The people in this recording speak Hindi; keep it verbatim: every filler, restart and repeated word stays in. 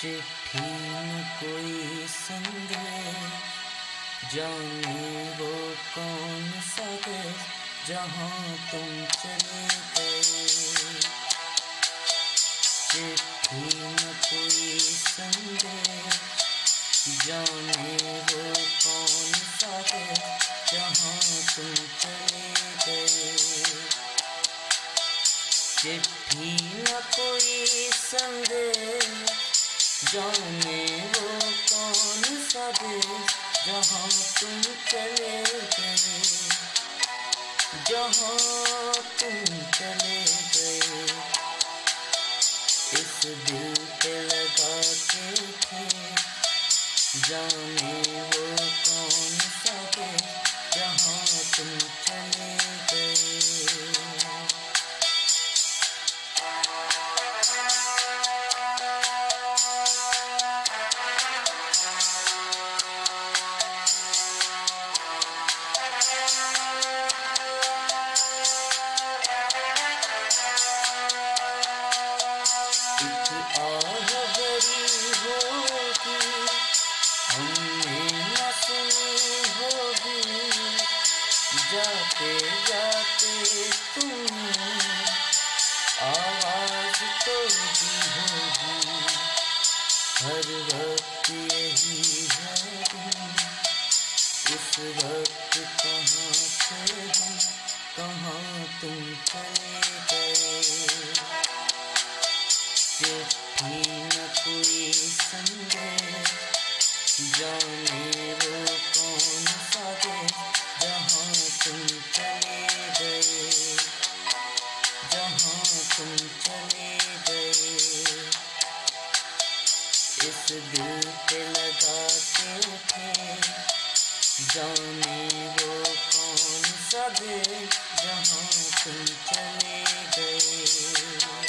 चिट्ठी न कोई संदेश, जाने वो कौन सा देश जहाँ तुम चले गए। चिट्ठी न कोई संदेश, जाने वो कौन सा देश जहाँ तुम चले गए। चिट्ठी न कोई संदेश, जाने वो कौन सा देश जहाँ तुम चले गए, जहाँ तुम चले गए। इस दिल पे लगा के थे, जाने वो कौन सा देश जहाँ तुम चले गए। जाते जाते तुम्हें आवाज तो दी होगी, हर वक्त यही है तुम। इस वक्त कहाँ थे हम, कहाँ तुम चले गए। चिट्ठी न कोई संदेश, जाने वो कौन सा देश जहाँ तुम चले गए, जहाँ तुम चले गए। इस दिल पे लगा के थे, जाने वो कौन सा देश जहाँ तुम चले गए।